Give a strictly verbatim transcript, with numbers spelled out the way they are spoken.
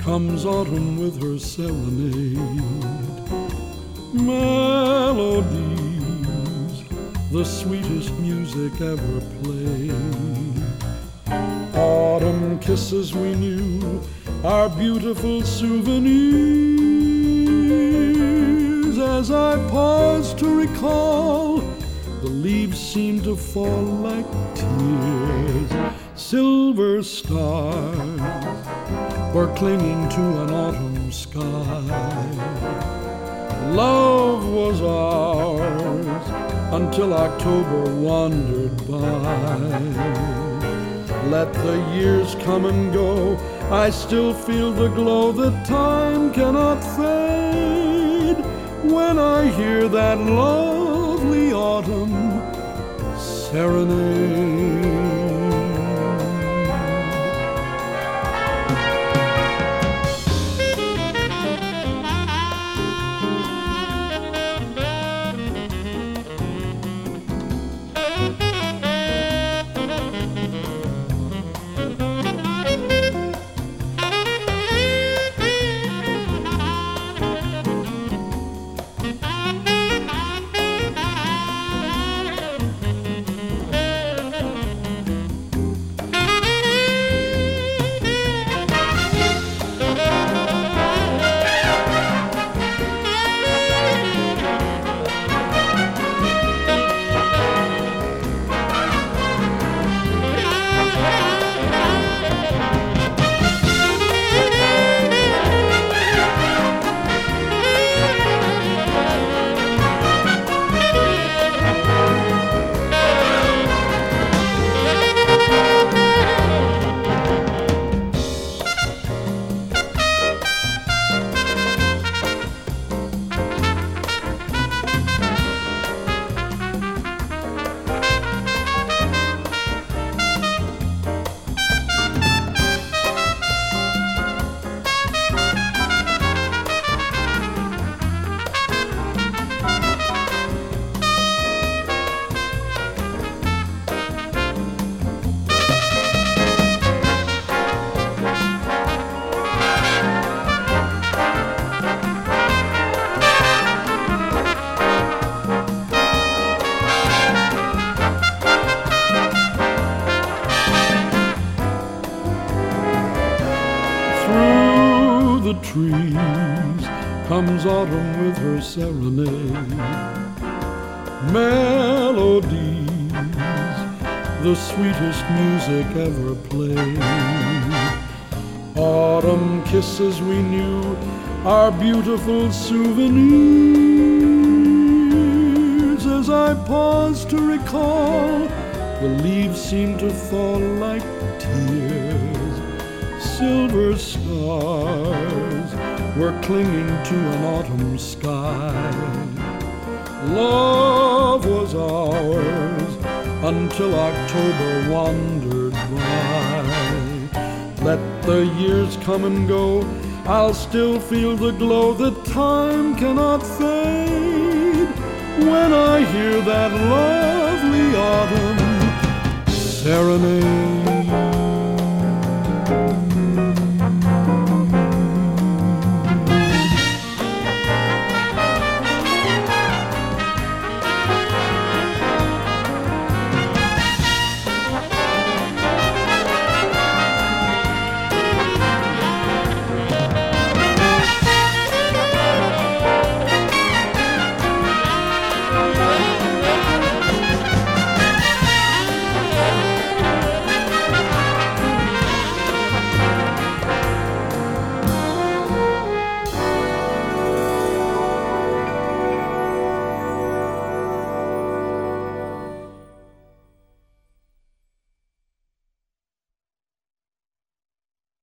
comes autumn with her serenade. Melodies, the sweetest music ever played. Autumn kisses we knew, our beautiful souvenirs. As I pause to recall, the leaves seem to fall like tears. Silver stars were clinging to an autumn sky. Love was ours until October wandered by. Let the years come and go, I still feel the glow that time cannot fade. When I hear that lovely autumn serenade. The trees comes autumn with her serenade. Melodies, the sweetest music ever played. Autumn kisses we knew, our beautiful souvenirs. As I pause to recall, the leaves seem to fall like tears. Silver stars were clinging to an autumn sky. Love was ours until October wandered by. Let the years come and go, I'll still feel the glow that time cannot fade. When I hear that lovely autumn serenade.